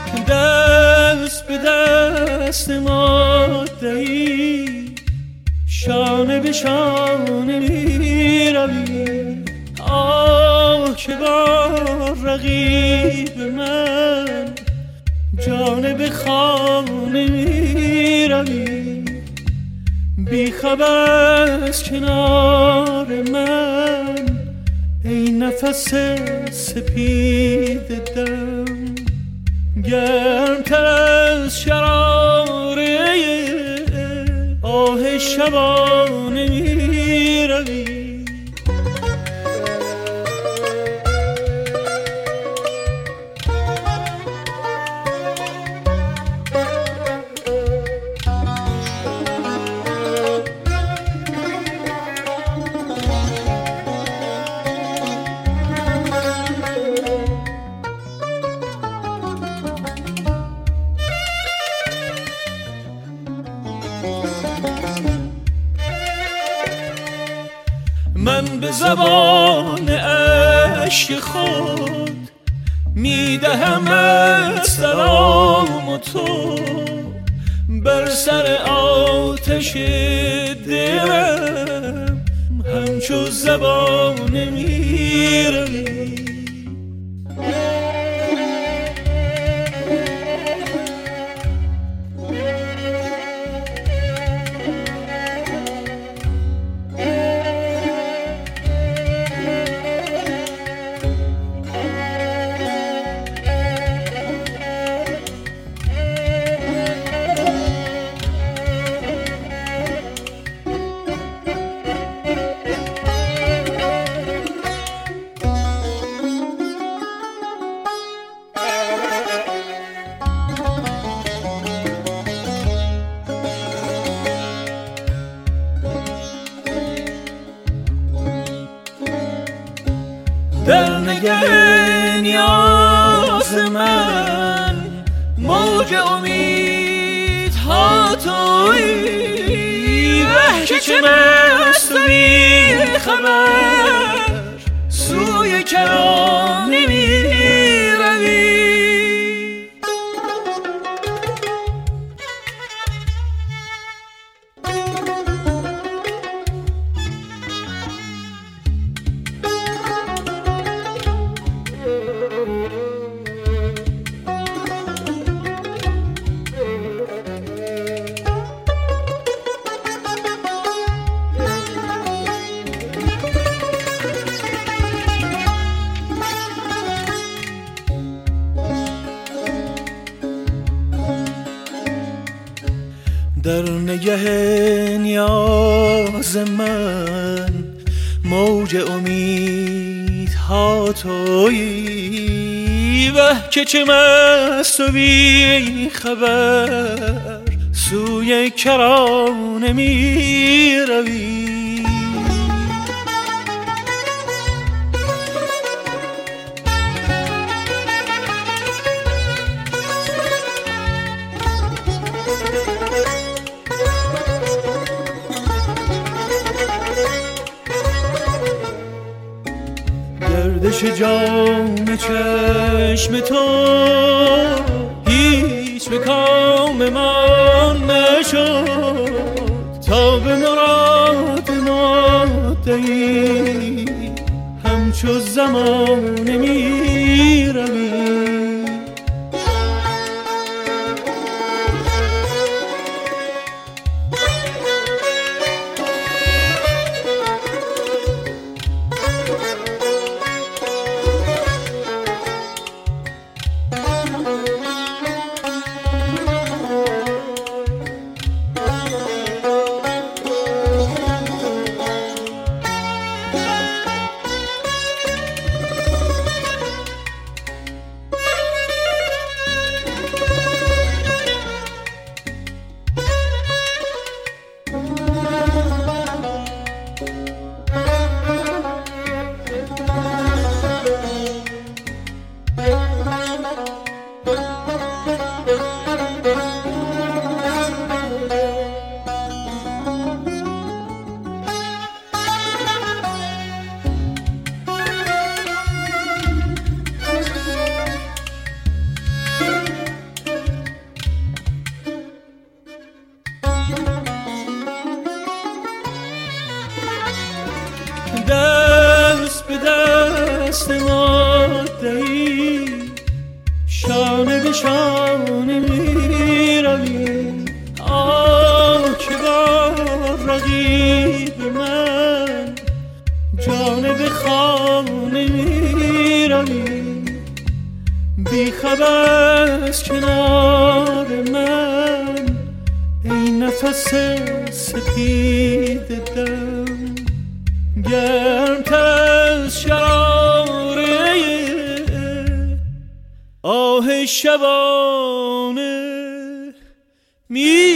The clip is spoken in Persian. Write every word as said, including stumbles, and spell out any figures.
دست به دست ما دهی، شانه به شانه می روی. آه که با رقیب من جانب خانه می روی. بی خبر از کنار من ای نفس سپید دم، گرمتر از شراره آه شبانه می روی. من به زبان عشق خود میدهم سلام و تو بر سر آتش دلم همچو زبانه میروی. در نگه نیاز من موج امیدها تویی، وه که چه مست و بی خبر سوی کرانه می روی. در نگه نیاز من موج امیدها تویی، وه که چه مست و بی خبر سوی کرانه می روی. گردش جام چشم تو هیچ به کام من نشد، تا به مراد ما دهی همچو زمانه می روی. شانه می روی آه که با رقیب من جانب خانه می روی بی خبر از کنار من ای نفس سپید دم گرمتر از شراره آه شبانه می